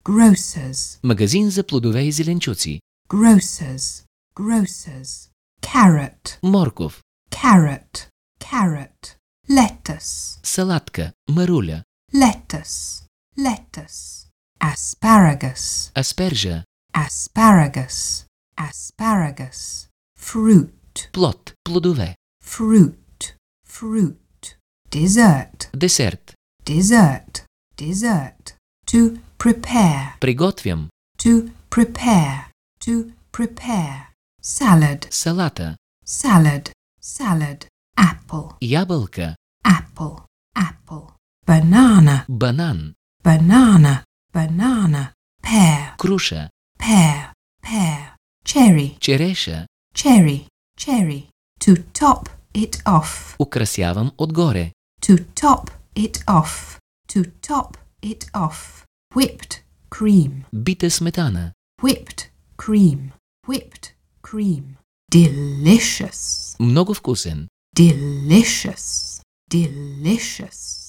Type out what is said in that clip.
Grocers. Магазин за плодове и зеленчуци. Grocers. Grocers. Carrot. Морков. Carrot. Carrot. Lettuce. Салатка. Маруля. Lettuce. Lettuce. Asparagus. Аспержа. Asparagus. Asparagus. Fruit. Плод. Плодове. Fruit. Fruit. Dessert. Десерт. Dessert. Dessert. To prepare. Приготвям. To prepare. To prepare. Salad. Салата. Salad. Salad. Apple. Ябълка. Apple. Apple. Banana. Банан. Banana. Banana. Pear. Круша. Pear. Pear. Cherry. Череша. Cherry. Cherry. To top it off. Украсявам отгоре. To top it off. To top it off. Whipped cream. Бита сметана. Whipped cream. Whipped cream. Delicious. Много вкусен. Delicious. Delicious.